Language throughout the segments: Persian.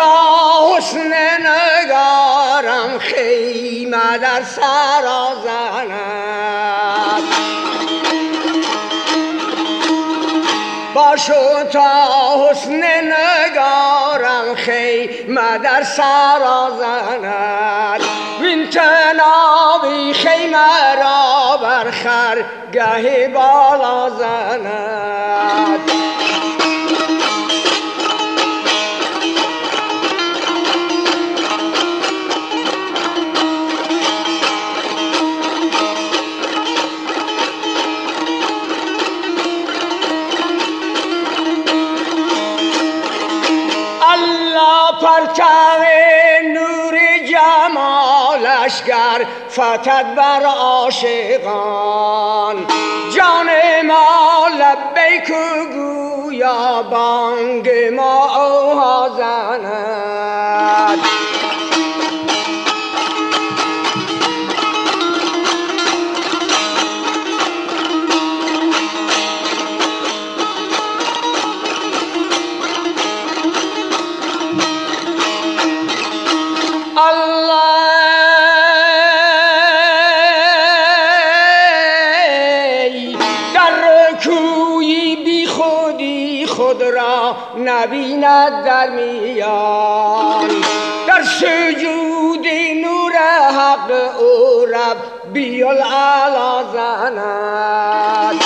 حسن نگارم خیمه در سرا زند باشو تا حسن نگارم خیمه در سرا زند وین تنابی خیمه را بر خرگه بالا زند پرتو نور جمالش گر فتد بر عاشقان جان ما لبیک گویا بانگ ما اوها زند خود را نبیند در میان در سجود نور حق او ربی الاعلی زند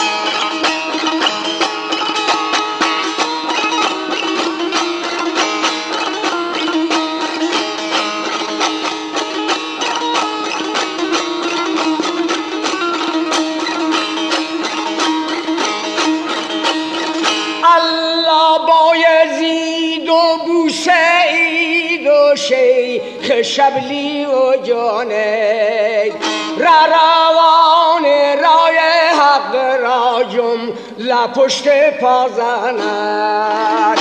بایزید و بوسعید و شیخ شبلی و جنید روان رای حق را جمله پشت پا زند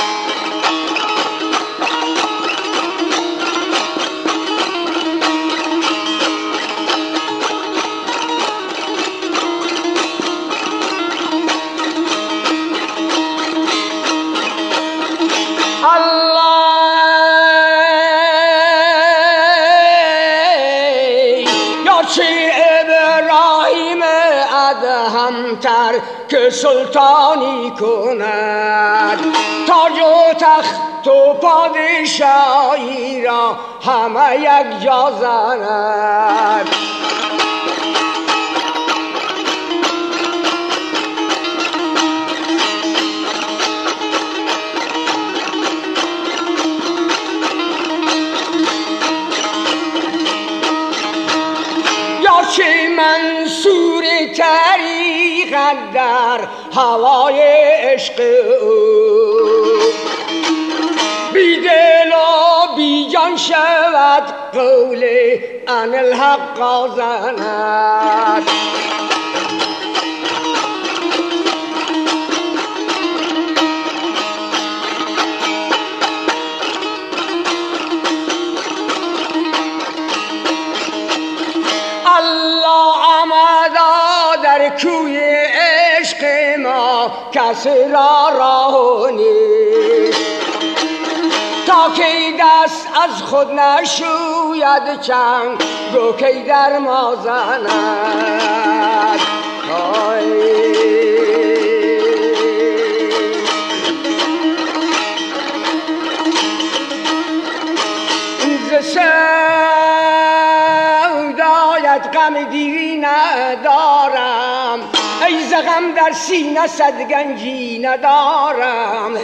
ابراهیم ادهمتر که سلطانی کند تاج و تخت و پادشاهی را همه یک جا زند چه منصور طریقت در هوای عشق او بی دل و بی جان شود قول ان الحق زند در کوی عشق ما کسی را راه نیست تا کی دست از خود نشوید چنگ گو کی در ما زند سودایت غم دیری ندارم ای زغم در سینه صد گنجی ندارم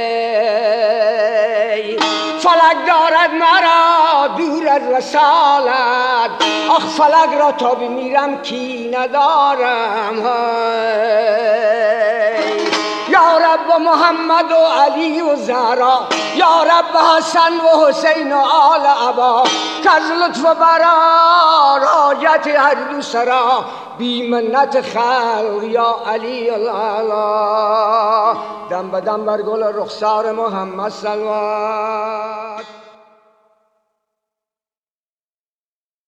هی فلک دارد مرا دور از وصالت آخ فلک را تا بمیرم کی ندارم هی یا رب محمد و علی و زهرا یا رب حسن و حسین و آل عبا کز لطف برار حاجت هر دو سرا بی منت خلق یا علی الاعلی دم به دم بر گل رخسار محمد صلوات